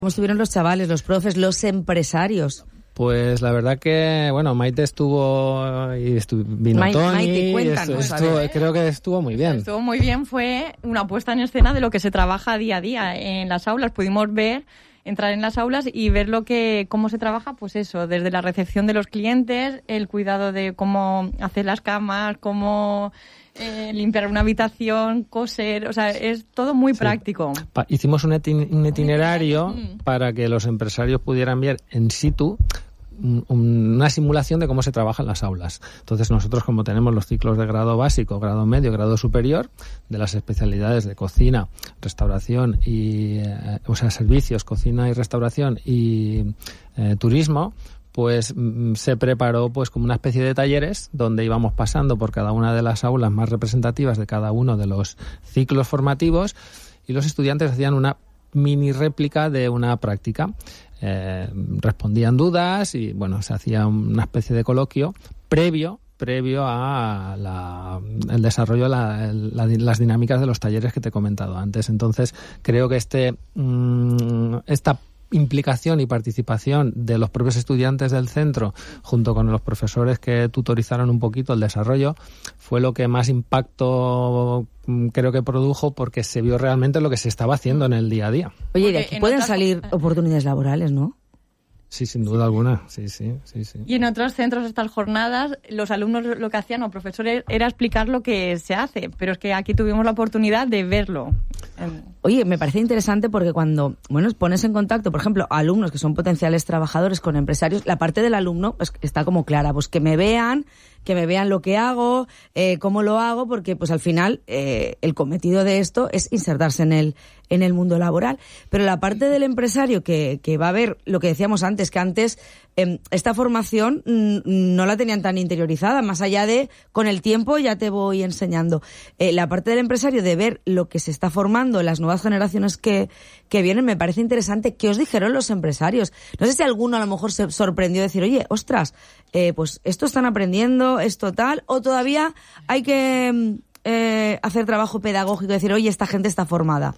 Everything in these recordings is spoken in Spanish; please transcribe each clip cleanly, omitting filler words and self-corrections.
¿Cómo estuvieron los chavales, los profes, los empresarios? Pues la verdad que, bueno, Maite estuvo y vino Tony. Maite, cuéntanos. Creo que estuvo muy bien. Estuvo muy bien, fue una puesta en escena de lo que se trabaja día a día en las aulas. Pudimos entrar en las aulas y ver cómo se trabaja, pues eso, desde la recepción de los clientes, el cuidado de cómo hacer las camas, cómo limpiar una habitación, coser, o sea, es todo muy práctico. Hicimos un itinerario para que los empresarios pudieran ver en situ una simulación de cómo se trabaja en las aulas. Entonces nosotros, como tenemos los ciclos de grado básico, grado medio, grado superior, de las especialidades de cocina, restauración y servicios, cocina y restauración y turismo, pues se preparó pues como una especie de talleres donde íbamos pasando por cada una de las aulas más representativas de cada uno de los ciclos formativos y los estudiantes hacían una mini réplica de una práctica. Respondían dudas y bueno, se hacía una especie de coloquio previo a el desarrollo de las dinámicas de los talleres que te he comentado antes. Entonces creo que esta implicación y participación de los propios estudiantes del centro junto con los profesores que tutorizaron un poquito el desarrollo fue lo que más impacto creo que produjo, porque se vio realmente lo que se estaba haciendo en el día a día. Oye, de aquí pueden salir oportunidades laborales, ¿no? Sí, sin duda alguna, sí. Y en otros centros, estas jornadas, los alumnos lo que hacían, o profesores, era explicar lo que se hace, pero es que aquí tuvimos la oportunidad de verlo. Oye, me parece interesante porque cuando pones en contacto, por ejemplo, alumnos que son potenciales trabajadores con empresarios, la parte del alumno pues, está como clara, pues que me vean lo que hago, cómo lo hago, porque pues al final el cometido de esto es insertarse en el mundo laboral. Pero la parte del empresario que va a ver lo que decíamos antes, que antes esta formación no la tenían tan interiorizada, más allá de con el tiempo ya te voy enseñando. La parte del empresario de ver lo que se está formando en las nuevas generaciones que vienen, me parece interesante. ¿Qué os dijeron los empresarios? No sé si alguno a lo mejor se sorprendió de decir, oye, ostras, pues esto están aprendiendo, esto tal, o todavía hay que hacer trabajo pedagógico y decir, oye, esta gente está formada.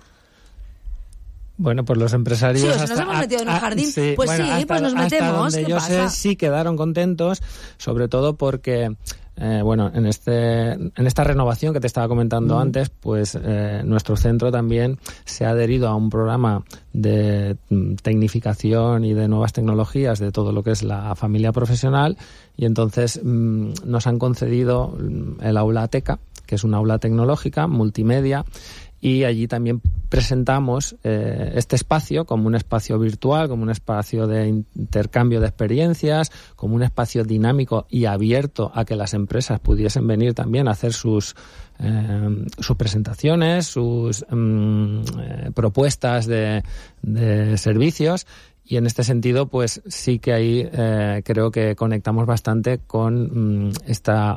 Bueno, pues los empresarios... Sí, nos hemos metido en un jardín. Pues nos metemos. Hasta donde ¿Qué yo pasa? sé, sí quedaron contentos, sobre todo porque... en esta renovación que te estaba comentando antes, pues nuestro centro también se ha adherido a un programa de tecnificación y de nuevas tecnologías de todo lo que es la familia profesional, y entonces nos han concedido el aula Teca, que es una aula tecnológica, multimedia, y allí también presentamos este espacio como un espacio virtual, como un espacio de intercambio de experiencias, como un espacio dinámico y abierto a que las empresas pudiesen venir también a hacer sus presentaciones, sus propuestas de servicios. Y en este sentido, pues sí que ahí creo que conectamos bastante con esta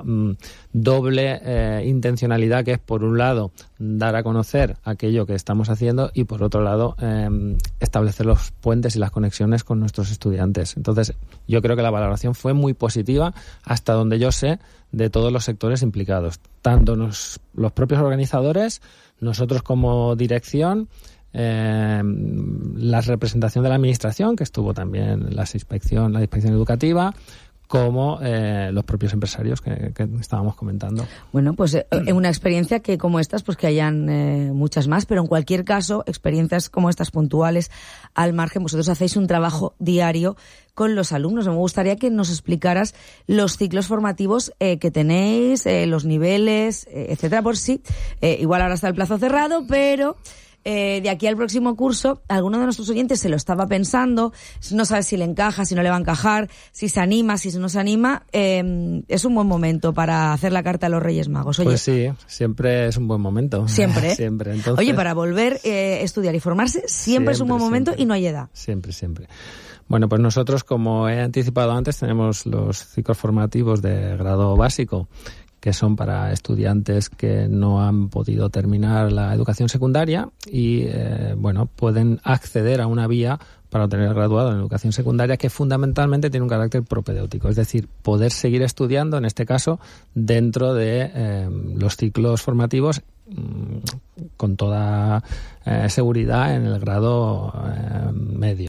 doble intencionalidad, que es, por un lado, dar a conocer aquello que estamos haciendo y, por otro lado, establecer los puentes y las conexiones con nuestros estudiantes. Entonces, yo creo que la valoración fue muy positiva, hasta donde yo sé, de todos los sectores implicados. Tanto los propios organizadores, nosotros como dirección, la representación de la administración, que estuvo también la inspección educativa, como los propios empresarios que estábamos comentando. Bueno, pues una experiencia que como estas, pues que hayan muchas más, pero en cualquier caso, experiencias como estas puntuales, al margen, vosotros hacéis un trabajo diario con los alumnos. Me gustaría que nos explicaras los ciclos formativos que tenéis, los niveles, etcétera, por sí. Igual ahora está el plazo cerrado, pero... de aquí al próximo curso, alguno de nuestros oyentes se lo estaba pensando, no sabe si le encaja, si no le va a encajar, si se anima, si no se anima. Es un buen momento para hacer la carta a los Reyes Magos. Oye, pues sí, siempre es un buen momento. Siempre. Siempre. Entonces, oye, para volver a estudiar y formarse, siempre es un buen momento y no hay edad. Siempre. Bueno, pues nosotros, como he anticipado antes, tenemos los ciclos formativos de grado básico, que son para estudiantes que no han podido terminar la educación secundaria y, pueden acceder a una vía para obtener el graduado en educación secundaria, que fundamentalmente tiene un carácter propedéutico, es decir, poder seguir estudiando, en este caso, dentro de los ciclos formativos con toda seguridad en el grado medio.